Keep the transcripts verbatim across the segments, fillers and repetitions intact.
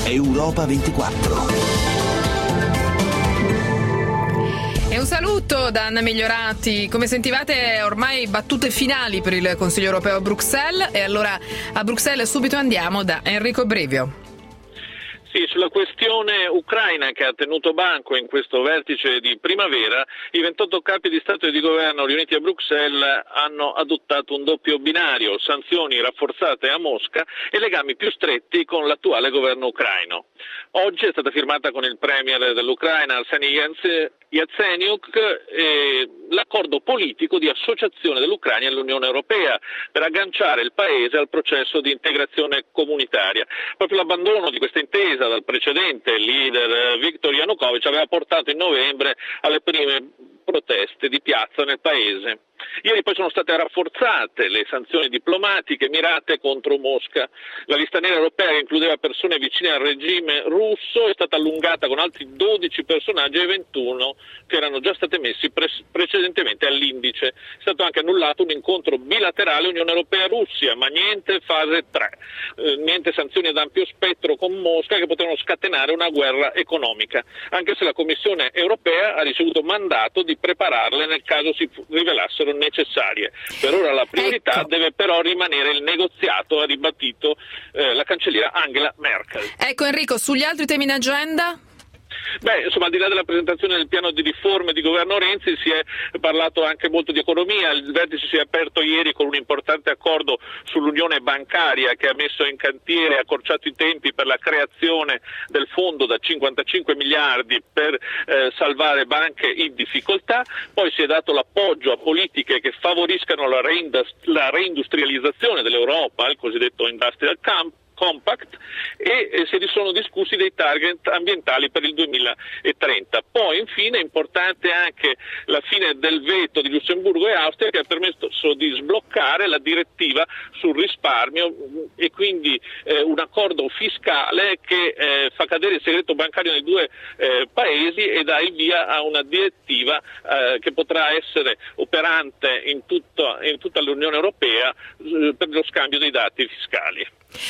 Europa ventiquattro. E un saluto da Anna Migliorati. Come sentivate, ormai battute finali per il Consiglio europeo a Bruxelles, e allora a Bruxelles subito andiamo da Enrico Brivio. Sì, sulla questione ucraina che ha tenuto banco in questo vertice di primavera, i ventotto capi di Stato e di Governo riuniti a Bruxelles hanno adottato un doppio binario: sanzioni rafforzate a Mosca e legami più stretti con l'attuale governo ucraino. Oggi è stata firmata con il premier dell'Ucraina, Arseniy Yatsenyuk, eh, l'accordo politico di associazione dell'Ucraina all'Unione Europea per agganciare il paese al processo di integrazione comunitaria. Proprio l'abbandono di questa intesa dal precedente leader Viktor Yanukovych aveva portato in novembre alle prime proteste di piazza nel paese. Ieri poi sono state rafforzate le sanzioni diplomatiche mirate contro Mosca. La lista nera europea, che includeva persone vicine al regime russo, è stata allungata con altri dodici personaggi e ventuno che erano già stati messi pre- precedentemente all'indice. È stato anche annullato un incontro bilaterale Unione Europea-Russia, ma niente fase tre, eh, niente sanzioni ad ampio spettro con Mosca che potevano scatenare una guerra economica, anche se la Commissione europea ha ricevuto mandato di prepararle nel caso si rivelassero necessarie. Per ora la priorità ecco. deve però rimanere il negoziato, ha ribadito eh, la cancelliera Angela Merkel. Ecco Enrico, sugli altri temi in agenda? Beh, insomma, al di là della presentazione del piano di riforme di governo Renzi, si è parlato anche molto di economia. Il vertice si è aperto ieri con un importante accordo sull'unione bancaria che ha messo in cantiere e accorciato i tempi per la creazione del fondo da cinquantacinque miliardi per eh, salvare banche in difficoltà. Poi si è dato l'appoggio a politiche che favoriscano la, reindust- la reindustrializzazione dell'Europa, il cosiddetto Industrial Camp Compact, e eh, si sono discussi dei target ambientali per il duemilatrenta. Poi infine è importante anche la fine del veto di Lussemburgo e Austria, che ha permesso di sbloccare la direttiva sul risparmio e quindi eh, un accordo fiscale che eh, fa cadere il segreto bancario nei due eh, paesi e dà il via a una direttiva eh, che potrà essere operante in, tutto, in tutta l'Unione Europea eh, per lo scambio dei dati fiscali.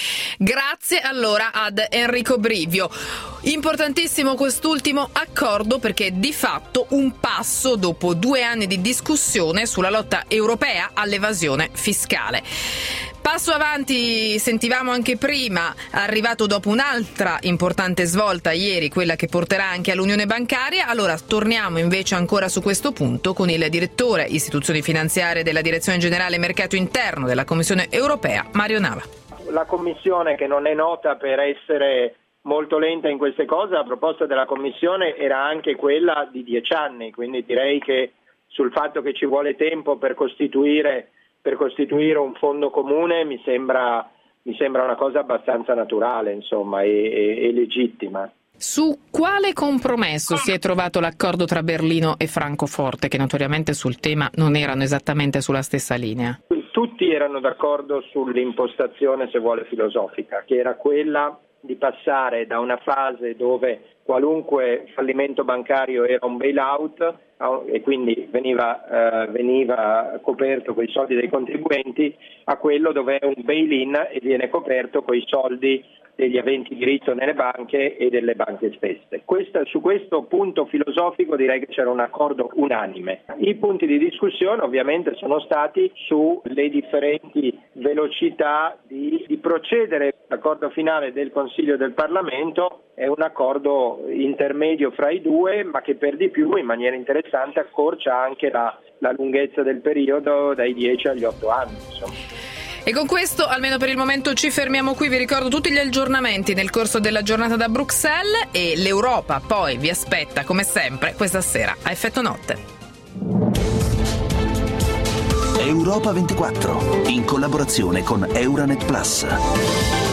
Grazie allora ad Enrico Brivio. Importantissimo quest'ultimo accordo perché di fatto un passo dopo due anni di discussione sulla lotta europea all'evasione fiscale. Passo avanti, sentivamo anche prima, arrivato dopo un'altra importante svolta ieri, quella che porterà anche all'unione bancaria. Allora torniamo invece ancora su questo punto con il direttore istituzioni finanziarie della Direzione Generale Mercato Interno della Commissione Europea, Mario Nava. La Commissione, che non è nota per essere molto lenta in queste cose, la proposta della Commissione era anche quella di dieci anni, quindi direi che sul fatto che ci vuole tempo per costituire, per costituire un fondo comune mi sembra, mi sembra una cosa abbastanza naturale, insomma, e, e, e legittima. Su quale compromesso si è trovato l'accordo tra Berlino e Francoforte, che notoriamente sul tema non erano esattamente sulla stessa linea? Tutti erano d'accordo sull'impostazione, se vuole, filosofica, che era quella di passare da una fase dove qualunque fallimento bancario era un bailout e quindi veniva, eh, veniva coperto con i soldi dei contribuenti, a quello dove è un bail-in e viene coperto con i soldi degli aventi diritto nelle banche e delle banche stesse. Questa, su questo punto filosofico direi che c'era un accordo unanime. I punti di discussione ovviamente sono stati sulle differenti velocità di, di procedere. L'accordo finale del Consiglio e del Parlamento è un accordo intermedio fra i due, ma che per di più in maniera interessante accorcia anche la, la lunghezza del periodo dai dieci agli otto anni, insomma. E con questo, almeno per il momento, ci fermiamo qui. Vi ricordo tutti gli aggiornamenti nel corso della giornata da Bruxelles, e l'Europa poi vi aspetta, come sempre, questa sera a Effetto Notte. Europa ventiquattro, in collaborazione con Euranet Plus.